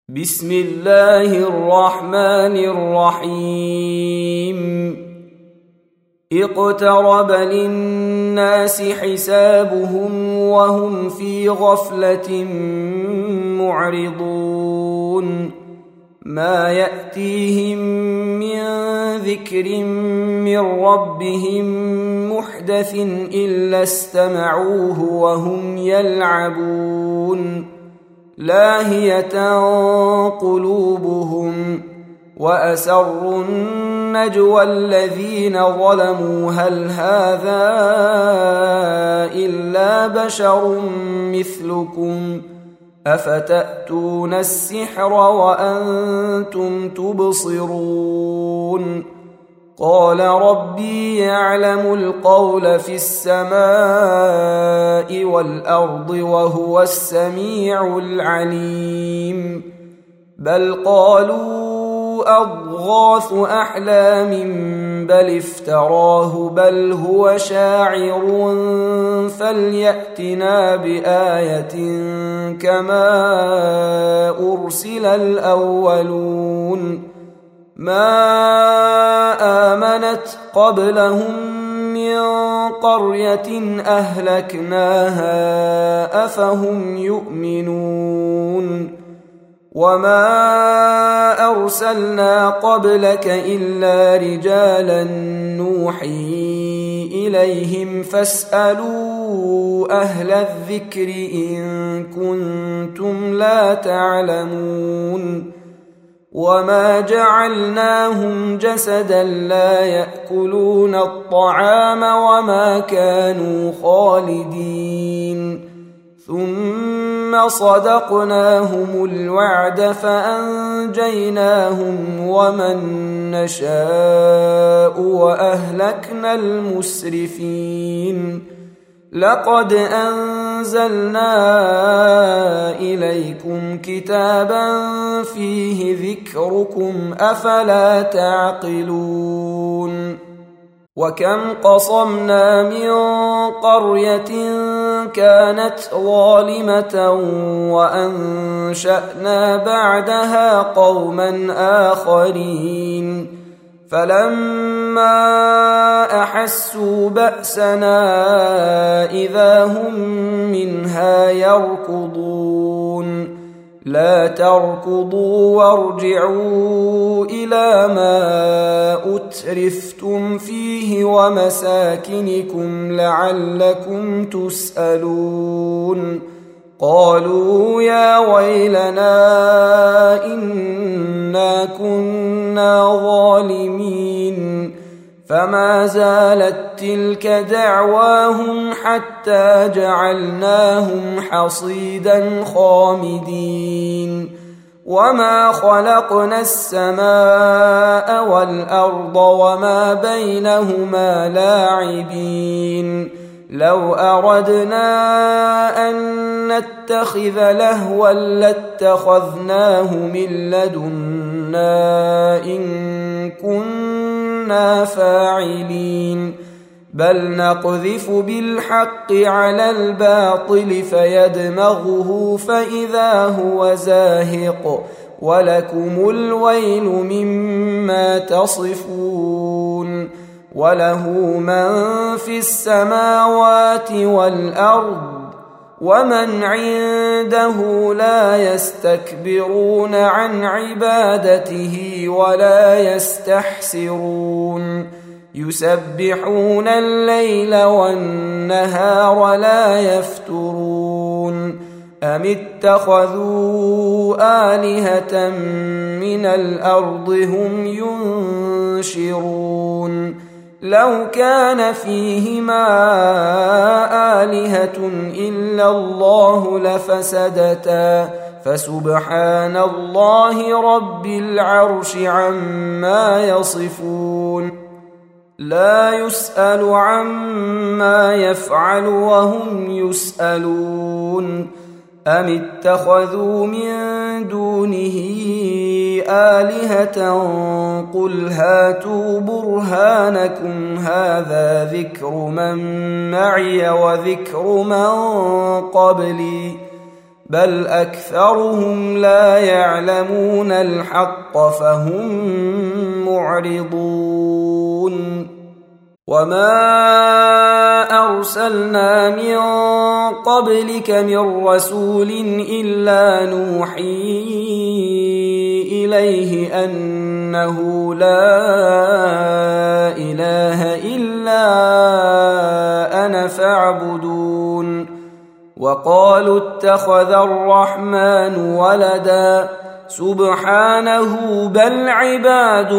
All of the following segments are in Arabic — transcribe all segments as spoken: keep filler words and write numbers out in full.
بسم الله الرحمن الرحيم اقترب للناس حسابهم وهم في غفلة معرضون ما يأتيهم من ذكر من ربهم محدث إلا استمعوه وهم يلعبون لاهية قلوبهم وأسروا النجوى الذين ظلموا هل هذا إلا بشر مثلكم أفتأتون السحر وأنتم تبصرون قال ربي يعلم القول في السماء والأرض وهو السميع العليم بل قالوا أضغاث أحلام بل افتراه بل هو شاعر فليأتنا بآية كما أرسل الأولون ما آمنت قبلهم من قرية أهلكناها أفهم يؤمنون وما أرسلنا قبلك إلا رجالا نوحي إليهم فاسألوا أهل الذكر إن كنتم لا تعلمون وما جعلناهم جسدا لا يأكلون الطعام وما كانوا خالدين ثم صدقناهم الوعد فأنجيناهم ومن نشاء وأهلكنا المسرفين لقد أنزلنا إليكم كتابا فيه ذكركم أفلا تعقلون وكم قصمنا من قرية كانت ظالمة وأنشأنا بعدها قوما آخرين فلما أحسوا بأسنا إذا هم منها يركضون لا تركضوا وارجعوا إلى ما أترفتم فيه ومساكنكم لعلكم تسألون قالوا يا ويلنا إنا كنا ظالمين فما زالت تلك دعواهم حتى جعلناهم حصيدا خامدين وما خلقنا السماء والأرض وما بينهما لاعبين لو أردنا أن نتخذ لهوا لاتخذناه من لدنا إن كنا فاعلين بل نقذف بالحق على الباطل فيدمغه فإذا هو زاهق ولكم الويل مما تصفون وله من في السماوات والأرض ومن عنده لا يستكبرون عن عبادته ولا يستحسرون يسبحون الليل والنهار لا يفترون أم اتخذوا آلهة من الأرض هم ينشرون لو كان فيهما آلهة إلا الله لفسدتا فسبحان الله رب العرش عما يصفون لا يسأل عما يفعل وهم يسألون أم اتخذوا من دونه آلهة قل هاتوا برهانكم هذا ذكر من معي وذكر من قبلي بل أكثرهم لا يعلمون الحق فهم معرضون وما أرسلنا من قبلك من رسول إلا نوحي إليه أنه لا إله إلا أنا فاعبدون وقالوا اتخذ الرحمن ولدا سبحانه بل عباد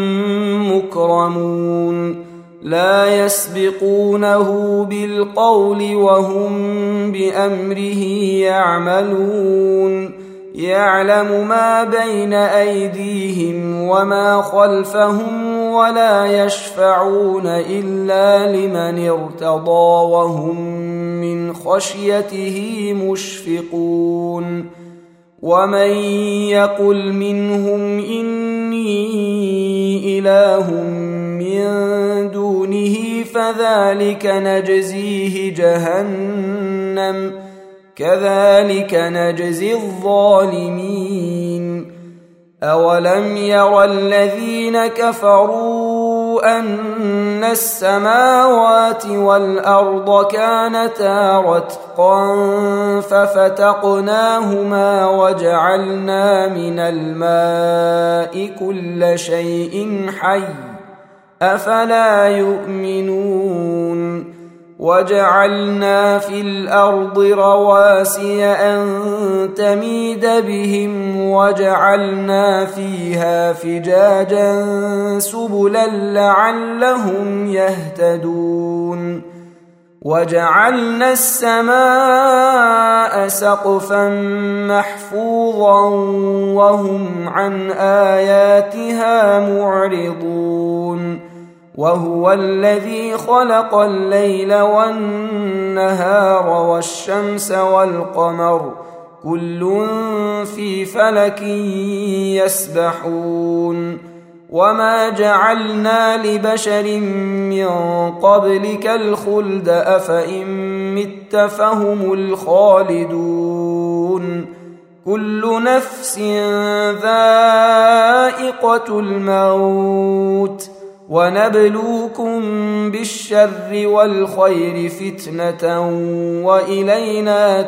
مكرمون لا يسبقونه بالقول وهم بأمره يعملون يعلم ما بين أيديهم وما خلفهم ولا يشفعون إلا لمن ارتضى وهم من خشيته مشفقون ومن يقل منهم إني إله من دونه فذلك نجزيه جهنم كذلك نجزي الظالمين أولم ير الذين كفروا أن السماوات والأرض كانتا رتقا ففتقناهما وجعلنا من الماء كل شيء حي أفلا يؤمنون وجعلنا في الأرض رواسي أن تميد بهم وجعلنا فيها فجاجا سبلا لعلهم يهتدون وجعلنا السماء سقفا محفوظا وهم عن آياتها معرضون وهو الذي خلق الليل والنهار والشمس والقمر كل في فلك يسبحون وما جعلنا لبشر من قبلك الخلد أفإن مت فهم الخالدون كل نفس ذائقة الموت ونبلوكم بالشر والخير فتنة وإلينا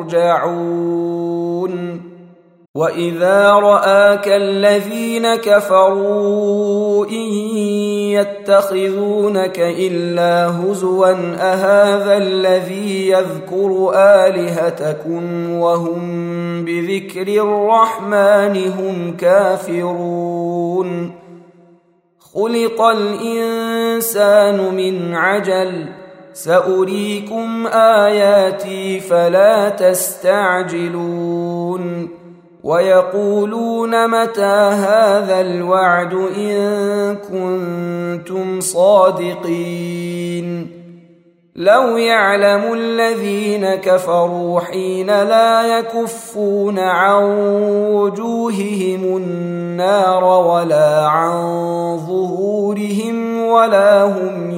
ترجعون وإذا رآك الذين كفروا إن يتخذونك إلا هزوا أهذا الذي يذكر آلهتكم وهم بذكر الرحمن هم كافرون خلق الإنسان من عجل سأريكم آياتي فلا تستعجلون ويقولون متى هذا الوعد إن كنتم صادقين لو يعلم الذين كفروا حين لا يكفون عن وجوههم النار ولا عن ظهورهم ولا هم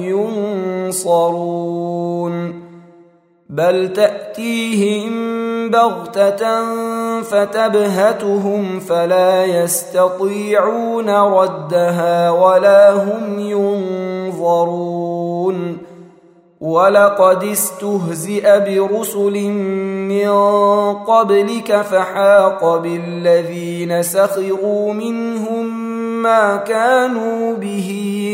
ينصرون بل تأتيهم بغتة فتبهتهم فلا يستطيعون ردها ولا هم ينظرون ولقد استهزئ برسل من قبلك فحاق بالذين سخروا منهم ما كانوا به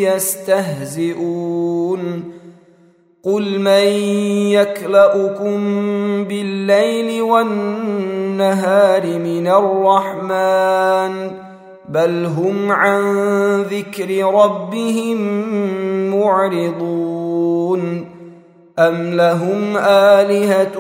يستهزئون قل من يكلؤكم بالليل والنهار من الرحمن بل هم عن ذكر ربهم معرضون أم لهم آلهة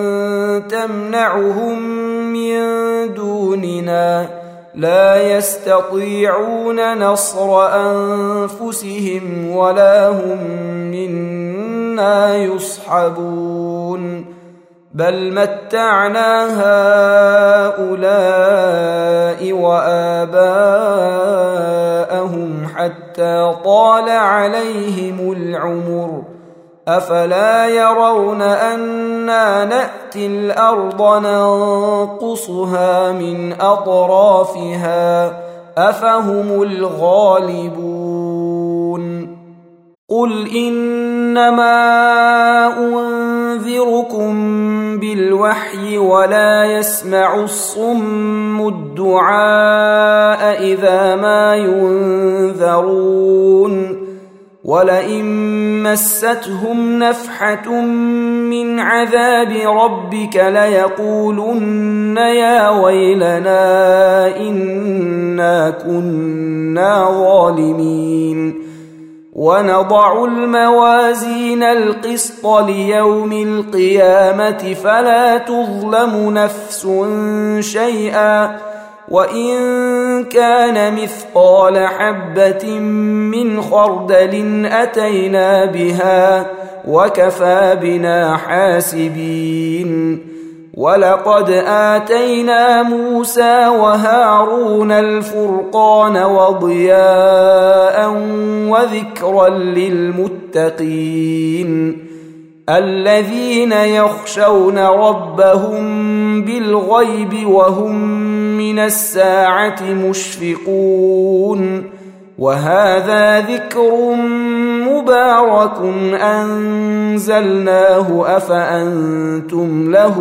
تمنعهم من دوننا لا يستطيعون نصر أنفسهم ولا هم منا يصحبون بل متعنا هؤلاء وآباءهم حتى طال عليهم العمر أفلا يرون أنا نأتي الأرض ننقصها من أطرافها أفهم الغالبون قل إنما أنذركم بالوحي ولا يسمع الصم الدعاء إذا ما ينذرون ولئن مستهم نفحة من عذاب ربك ليقولن يا ويلنا إنا كنا ظالمين ونضع الموازين القسط ليوم القيامة فلا تظلم نفس شيئا وإن كان مثقال حبة من خردل أتينا بها وكفى بنا حاسبين ولقد آتينا موسى وهارون الفرقان وضياء وذكرا للمتقين الذين يخشون ربهم بالغيب وهم من الساعة مشفقون وهذا ذكر مبارك أنزلناه أفأنتم له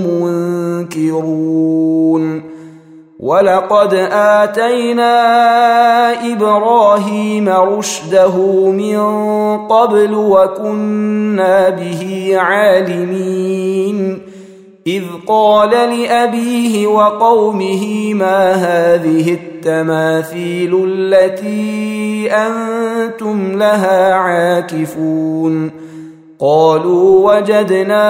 منكرون ولقد آتينا إبراهيم رشده من قبل وكنا به عالمين إذ قال لأبيه وقومه ما هذه التماثيل التي أنتم لها عاكفون قالوا وجدنا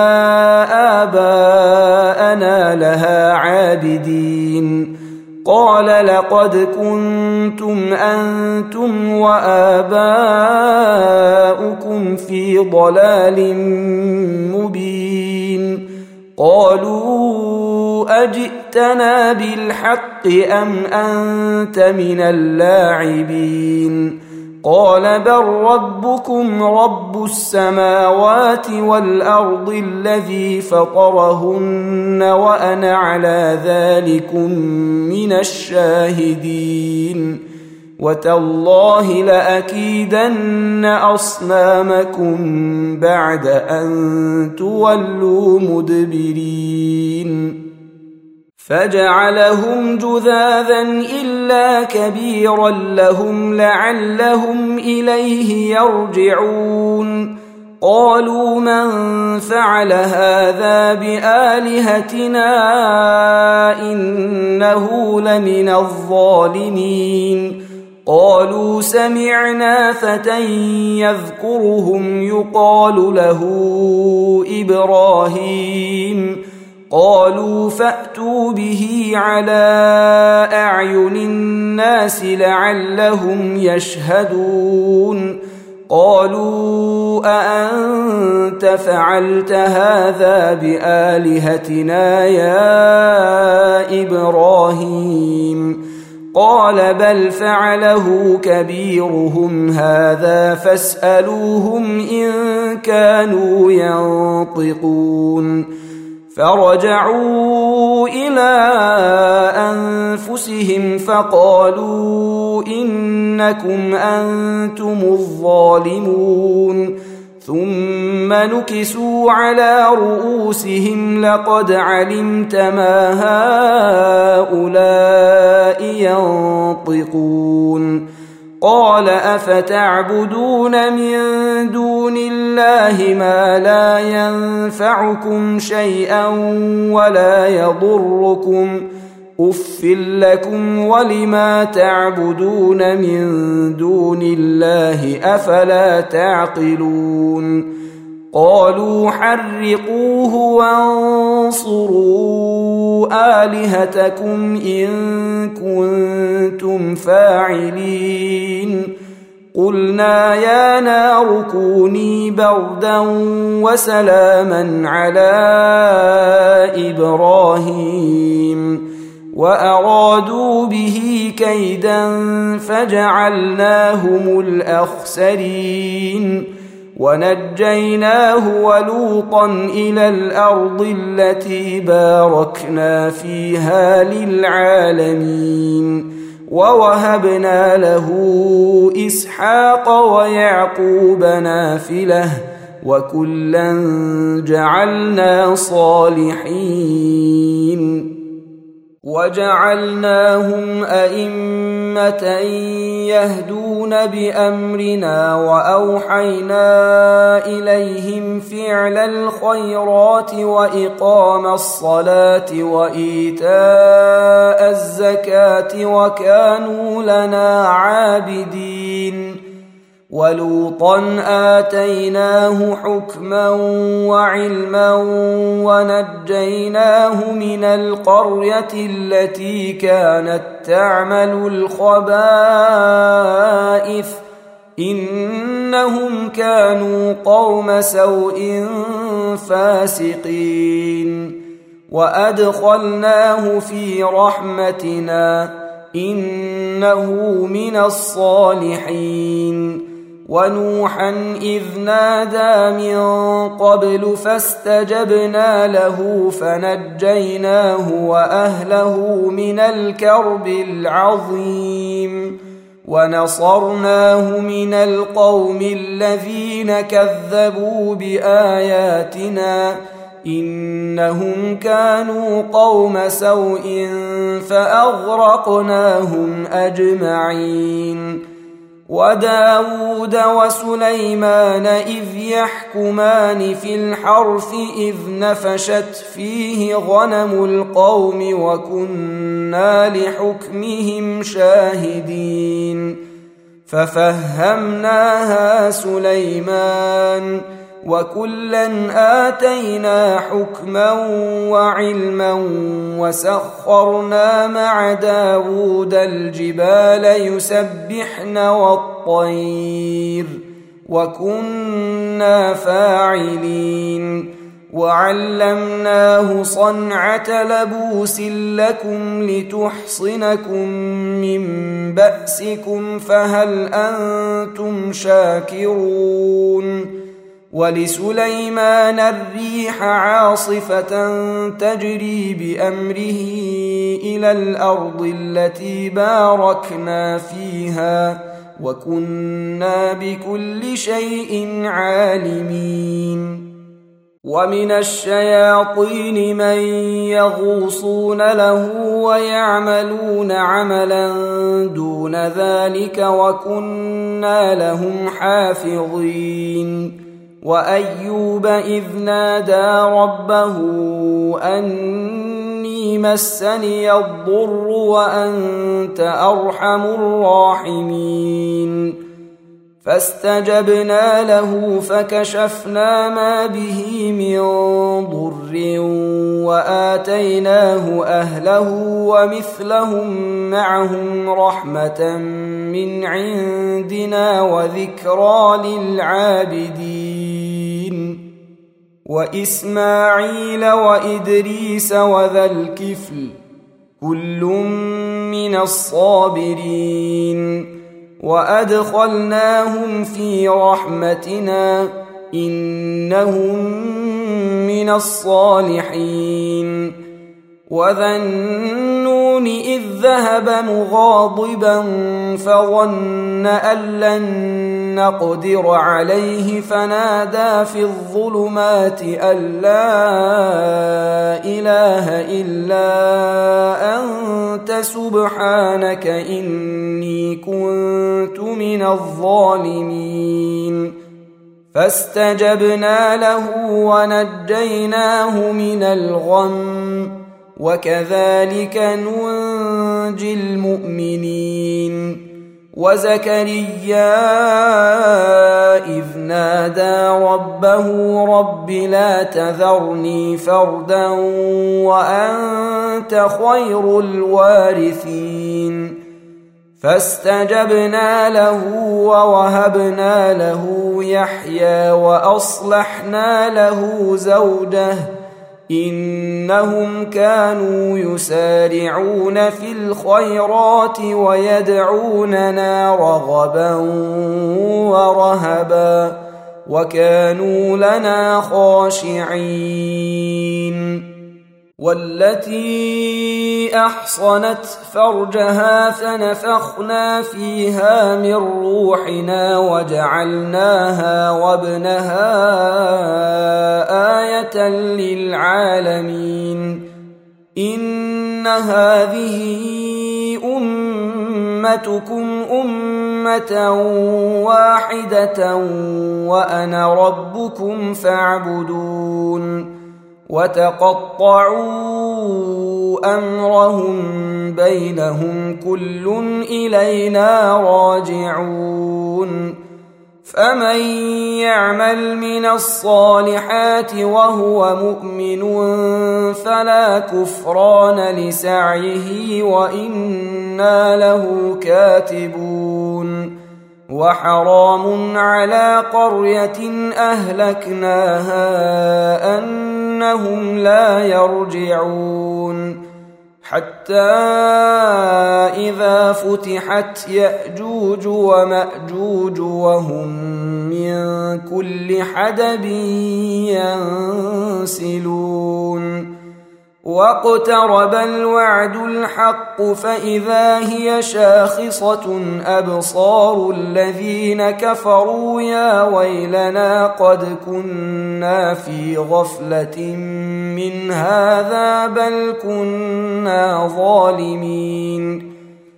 آباءنا لها عابدين قال لقد كنتم أنتم وآباؤكم في ضلال مبين قالوا أجئتنا بالحق أم أنت من اللاعبين قال بل ربكم رب السماوات والأرض الذي فطرهن وأنا على ذلكم من الشاهدين وتالله لأكيدن أصنامكم بعد أن تولوا مدبرين فجعلهم جذاذا إلا كبيرا لهم لعلهم إليه يرجعون قالوا من فعل هذا بآلهتنا إنه لمن الظالمين قالوا سمعنا فتى يذكرهم يقال له إبراهيم قالوا فأتوا به على أعين الناس لعلهم يشهدون قالوا أأنت فعلت هذا بآلهتنا يا إبراهيم قال بل فعله كبيرهم هذا فاسألوهم إن كانوا ينطقون فرجعوا إلى أنفسهم فقالوا إنكم أنتم الظالمون ثم نكسوا على رؤوسهم لقد علمت ما هؤلاء ينطقون قال أفتعبدون من دون الله ما لا ينفعكم شيئا ولا يضركم أف لكم ولما تعبدون من دون الله أفلا تعقلون قالوا حرقوه وانصروا آلهتكم إن كنتم فاعلين قلنا يا نار كوني بردا وسلاما على إبراهيم وأرادوا به كيدا فجعلناهم الأخسرين ونجيناه ولوطا إلى الأرض التي باركنا فيها للعالمين ووهبنا له إسحاق ويعقوب نافلة وكلا جعلنا صالحين وجعلناهم أئمة يهدون بأمرنا وأوحينا إليهم فعل الخيرات وإقام الصلاة وإيتاء الزكاة وكانوا لنا عابدين ولوطا آتيناه حكما وعلما ونجيناه من القرية التي كانت تعمل الخبائث إنهم كانوا قوم سوء فاسقين وأدخلناه في رحمتنا إنه من الصالحين ونوحا إذ نادى من قبل فاستجبنا له فنجيناه وأهله من الكرب العظيم ونصرناه من القوم الذين كذبوا بآياتنا إنهم كانوا قوم سوء فأغرقناهم أجمعين وداود وسليمان إذ يحكمان في الحرث إذ نفشت فيه غنم القوم وكنا لحكمهم شاهدين ففهمناها سليمان وكلا آتينا حكما وعلما وسخرنا مع داود الجبال يسبحن والطير وكنا فاعلين وعلمناه صنعة لبوس لكم لتحصنكم من بأسكم فهل أنتم شاكرون ولسليمان الريح عاصفة تجري بأمره إلى الأرض التي باركنا فيها وكنا بكل شيء عالمين ومن الشياطين من يغوصون له ويعملون عملا دون ذلك وكنا لهم حافظين وأيوب إذ نادى ربه أني مسني الضر وأنت أرحم الراحمين فاستجبنا له فكشفنا ما به من ضر وآتيناه أهله ومثلهم معهم رحمة من عندنا وذكرى للعابدين وإسماعيل وإدريس وذا الكفل كل من الصابرين وأدخلناهم في رحمتنا إنهم من الصالحين وذا النون إذ ذهب مغاضبا فظن أن لن نقدر عليه فنادى في الظلمات أن لا إله إلا أنت سبحانك إني كنت من الظالمين فاستجبنا له ونجيناه من الغم وكذلك ننجي المؤمنين وزكريا إذ نادى ربه رب لا تذرني فردا وأنت خير الوارثين فاستجبنا له ووهبنا له يحيى وأصلحنا له زوجه إنهم كانوا يسارعون في الخيرات ويدعوننا رغبا ورهبا وكانوا لنا خاشعين. والتي أحصنت فرجها فنفخنا فيها من روحنا وجعلناها وابنها آية للعالمين. إن هذه أمتكم أمة واحدة وأنا ربكم فاعبدون. وتقطعوا أمرهم بينهم كل إلينا راجعون. فمن يعمل من الصالحات وهو مؤمن فلا كفران لسعيه وإنا له كاتبون. وحرام على قرية أهلكناها أنهم لا يرجعون. حتى إذا فتحت يأجوج ومأجوج وهم من كل حدب ينسلون. واقترب الوعد الحق فإذا هي شاخصة أبصار الذين كفروا يا ويلنا قد كنا في غفلة من هذا بل كنا ظالمين.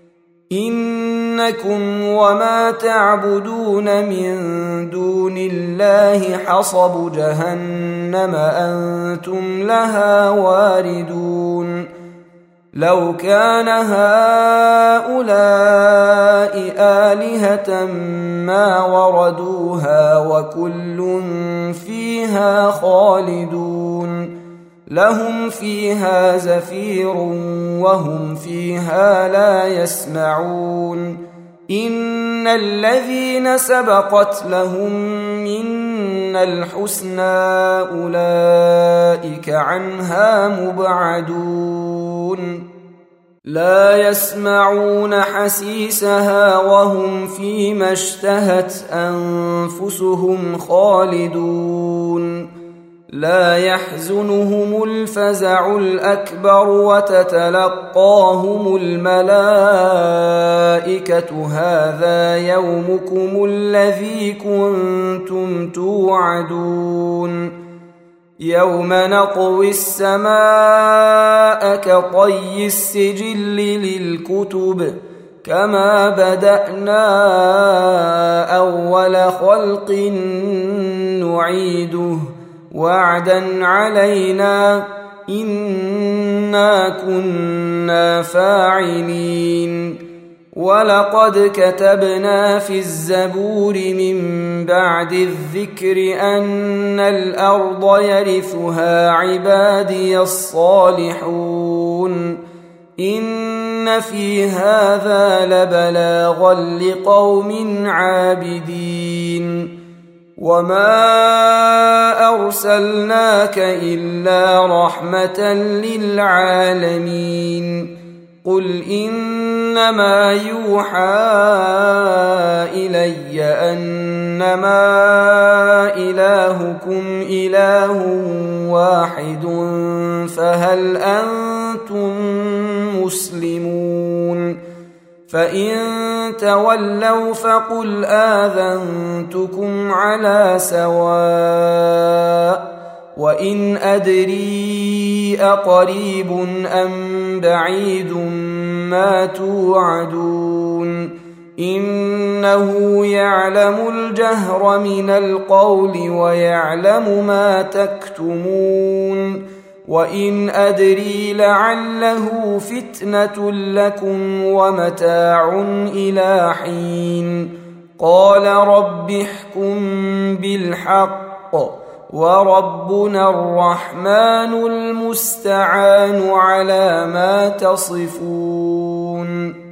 إنكم وما تعبدون من دون الله حصب جهنم أنتم لها واردون. لو كان هؤلاء آلهة ما وردوها وكل فيها خالدون. لهم فيها زفير وهم فيها لا يسمعون. إن الذين سبقت لهم منا الحسنى أولئك عنها مبعدون. لا يسمعون حسيسها وهم فيما اشتهت أنفسهم خالدون. لا يحزنهم الفزع الأكبر وتتلقاهم الملائكة هذا يومكم الذي كنتم توعدون. يوم نطوي السماء كطي السجل للكتب كما بدأنا أول خلق نعيده وعدا علينا إنا كنا فاعلين. ولقد كتبنا في الزبور من بعد الذكر أن الأرض يرثها عبادي الصالحون. إن في هذا لبلاغا لقوم عابدين. وما أرسلناك إلا رحمة للعالمين. قل إنما يوحى إلي أنما إلهكم إله واحد فهل أنتم مسلمون؟ فإن تولوا فقل آذنتكم على سواء. وإن أدري أقريب أم بعيد ما توعدون إنه يعلم الجهر من القول ويعلم ما تكتمون. وإن أدري لعله فتنة لكم ومتاع إلى حين. قال رب احكم بالحق وربنا الرحمن المستعان على ما تصفون.